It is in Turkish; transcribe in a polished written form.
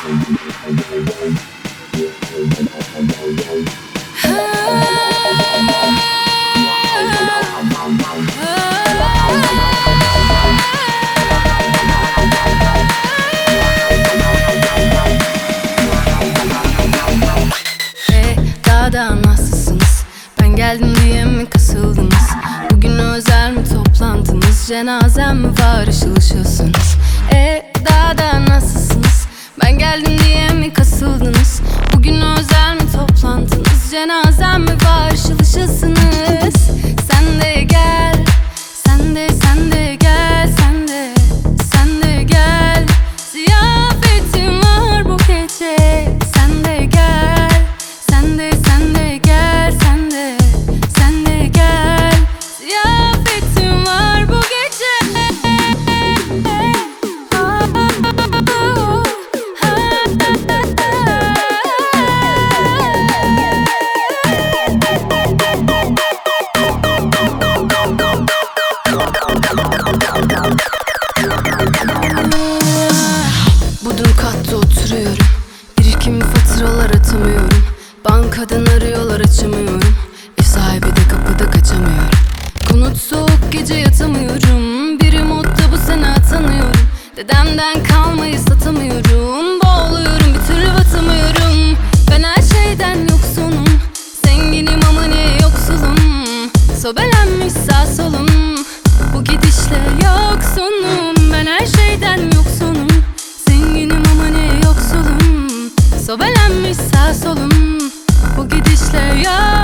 Daha nasılsınız? Ben geldim diye mi kasıldınız? Bugün özel mi toplantınız? Cenazem mi var, ışıl ışılsınız? Daha nasılsınız? Ben geldim diye mi kasıldınız? Bugün özel mi toplantınız? Cenazem mi var, ışıl ışılsınız? Sen de gel, sen de gel, sen de gel. Ziyafetim var bu gece. Sen de gel, sen de gel, sen de gel. Ziyafetim var bu gece. Bodrum katta oturuyorum. Birikim faturalar atamıyorum. Bankadan arıyorlar, açamıyorum. Ev sahibi de kapıda, kaçamıyorum. Konut soğuk, gece yatamıyorum. Bir modda bu sene atanıyorum. Dedemden kalmayı satamıyorum. Boğuluyorum, bir türlü batamıyorum. Ben her şeyden yoksunum. Zenginim ama ne yoksulum. Sobelenmiş sağ solum. Bu gidişle yoksunum. Ben her şeyden yoksunum. Zenginim ama ne yoksulum. Sobelenmiş sağ solum. Bu gidişle yok.